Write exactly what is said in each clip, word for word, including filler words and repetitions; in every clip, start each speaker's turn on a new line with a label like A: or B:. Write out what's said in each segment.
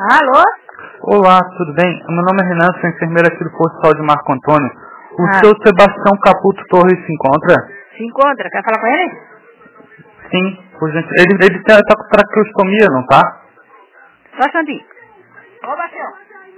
A: Alô?
B: Olá, tudo bem? Meu nome é Renan, sou enfermeira aqui do Posto de Saúde Marco Antônio. O
A: Ah.
B: seu Sebastião Caputo Torres se encontra?
A: Se encontra, quer falar com ele?
B: Sim, por gente. Ele, ele tá, tá com traqueostomia, não tá?
A: Só um instantinho. Ô, Bastião.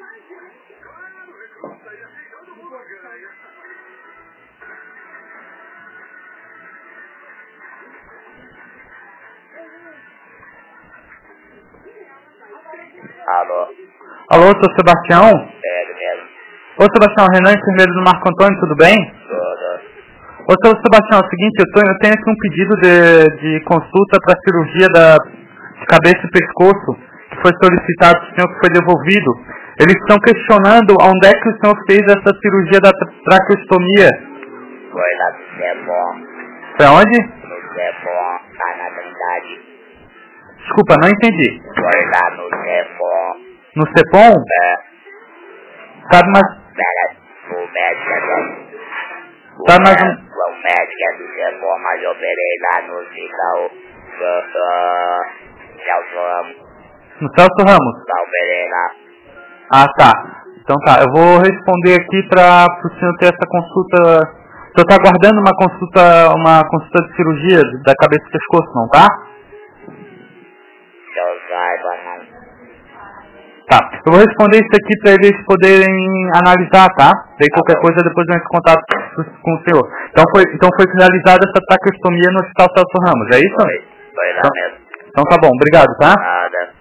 C: Alô?
B: Alô, seu Sebastião?
C: É ele mesmo.
B: Ô, Sebastião, Renan, enfermeiro do Marco Antônio, tudo bem?
C: Tudo.
B: Ô, seu Sebastião, é o seguinte, eu, tô, eu tenho aqui um pedido de, de consulta para cirurgia da, de cabeça e pescoço, que foi solicitado para o senhor, que foi devolvido. Eles estão questionando onde é que o senhor fez essa cirurgia da tra- traqueostomia.
C: Foi lá no Cepom.
B: Foi aonde?
C: No Cepom, tá na Trindade.
B: Desculpa, não entendi.
C: Foi lá no Cepom.
B: No Cepom?
C: É.
B: Sabe mais...
C: Pera, o médico é do... O,
B: Sabe mais
C: mé-
B: um...
C: o médico é do Cepom, mas eu operei lá no hospital. Celso Ramos.
B: No Celso Ramos?
C: Lá operei lá.
B: Ah, tá. Então tá, eu vou responder aqui para o senhor ter essa consulta... O senhor está aguardando uma consulta, uma consulta de cirurgia da cabeça e pescoço, não tá?
C: Se eu saiba, não.
B: Tá. Eu vou responder isso aqui para eles poderem analisar, tá? Daí
C: Tá
B: qualquer
C: bom.
B: coisa depois eu entro em contato com o senhor. Então foi, então foi realizada essa traqueostomia no Hospital Celso Ramos, é isso?
C: Foi. Foi lá
B: Então,
C: mesmo.
B: então tá bom, obrigado, tá?
C: Nada.